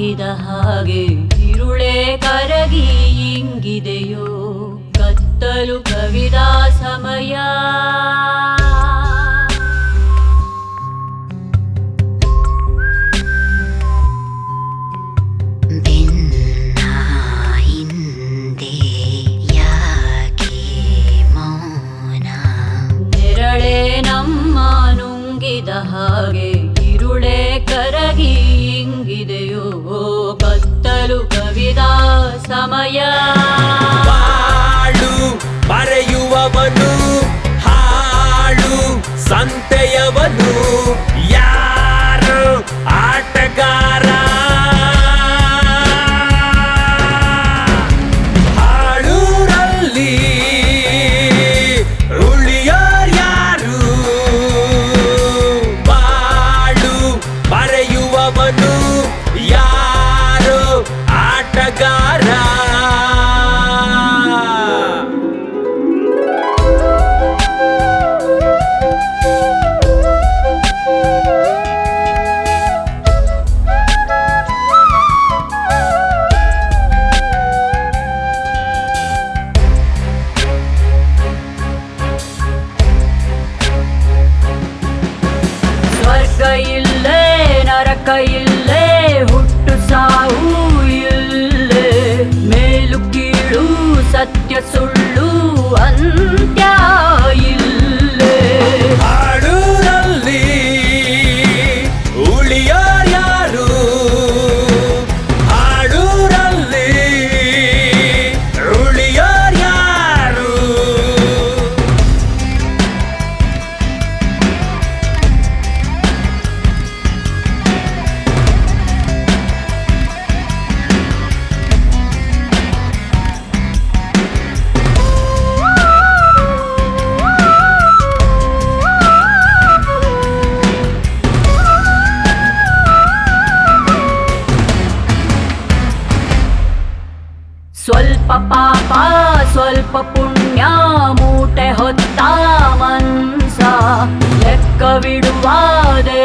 ನುಂಗಿದ ಹಾಗೆ ಇರುಳೆ ಕರಗಿ ಇಂಗಿದೆಯೋ ಕತ್ತಲು ಕವಿದ ಸಮಯ. ಬೆನ್ನ ಹಿಂದೆ ಯಾಕೆ ಮೌನ? ನೆರಳೆ ನಮ್ಮ ನುಂಗಿದ ಹಾಗೆ ಇರುಳೆ ಕರಗಿ ಇಂಗಿದೆಯೋ ಕತ್ತಲು ಕವಿದ ಸಮಯ. ಬಾಳು ಬರೆಯುವವನು ಹಾಳು ಸಂತೆಯವನು ಯಾರು ಆಟಗಾರ? ಹಾಳೂರಲ್ಲಿ ಉಳಿಯೋರ್ಯಾರು? ಬಾಳು ಬರೆಯುವವನು ಯಾರು ಆಟಗಾರ? ಸ್ವರ್ಗ ಇಲ್ಲೇ ನರಕ ಇಲ್ಲೇ ಹುಟ್ಟು ಸಾವು ಇಲ್ಲೇ ಮೇಲು ಕೀಳು ಸತ್ಯ ಸುಳ್ಳು ಅಂತ್ಯ ಇಲ್ಲೇ. ಹಾಡೂರಲ್ಲಿ ಉಳಿಯೋರ್ಯಾರು? ಹಾಡೂರಲ್ಲಿ ಉಳಿಯೋರ್ಯಾರು? ಸ್ವಲ್ಪ ಪಾಪ ಸ್ವಲ್ಪ ಪುಣ್ಯ ಮೂಟೆ ಹೊತ್ತ ಮನ್ಸ ಲೆಕ್ಕವಿಡುವ